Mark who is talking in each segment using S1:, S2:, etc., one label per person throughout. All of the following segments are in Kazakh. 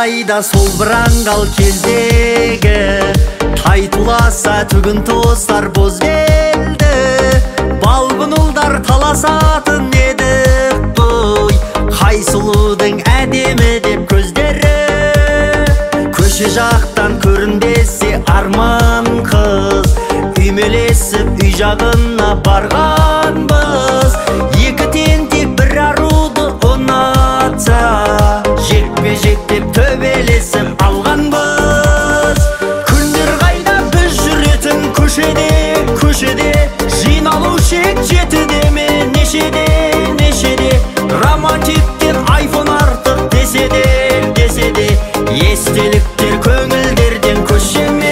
S1: қайда сол бір аңғал кездегі тайтуласа түгін тостар боз белді балғын ұлдар таласатын еді қой қай сұлудың әдемі деп көздері көше жақтан көрінбесе арман қыз үймелесіп үй жағына барғанбыз екі тентек бір аруды ұнатса жекпе жек деп төбелесіп алғанбыз күндер қайда біз жүретін көшеде жиналушы ек жетіде ме нешеде романтиктер айфон артық десе де естеліктер көңілдерден көше ме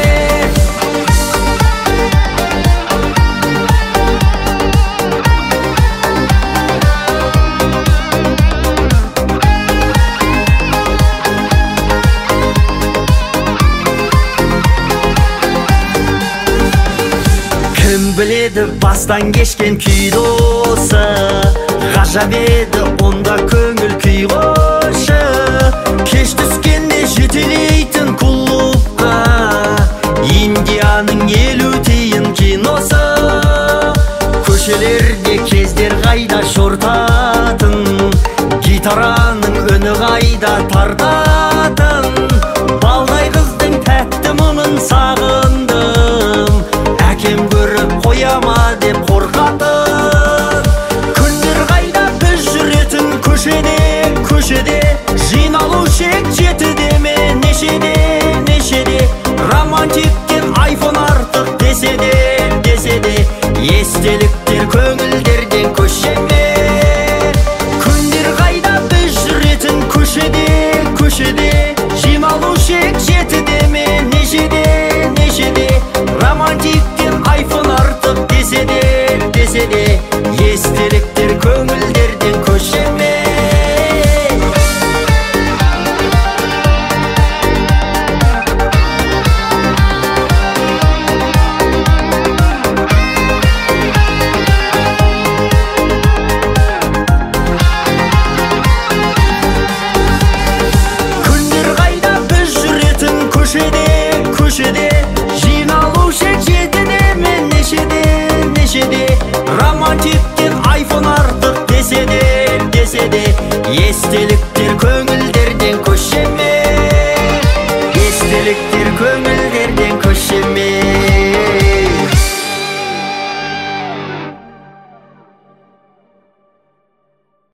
S1: кім біледі бастан кешкен күй досы ғажап еді онда көңіл күй қошы кеш түскенде жетелейтін клубқа Индияның 50 тиын киносы көшелерде кездер қайда шортатын гитараның үні қайда тартатын балдай қыздың тәтті мұңын сағындым әкем көріп қояма деп қорқатын күндер қайда біз жүретін көшеде жиналушы ек жетіде ме нешеде романтиктер айфон артық десе де естеліктер көңілдерден көше ме күндер қайда біз жүретін көшеде жиналушы ек жетіде ме нешеде романтиктер айфон артық десе де естеліктер көңілдерден көше ме күндер қайда біз жүретін көшеде жиналушы ек жетіде ме нешеде романтиктер айфон артық десе де естеліктер көңілдерден көше ме естеліктер көңілдерден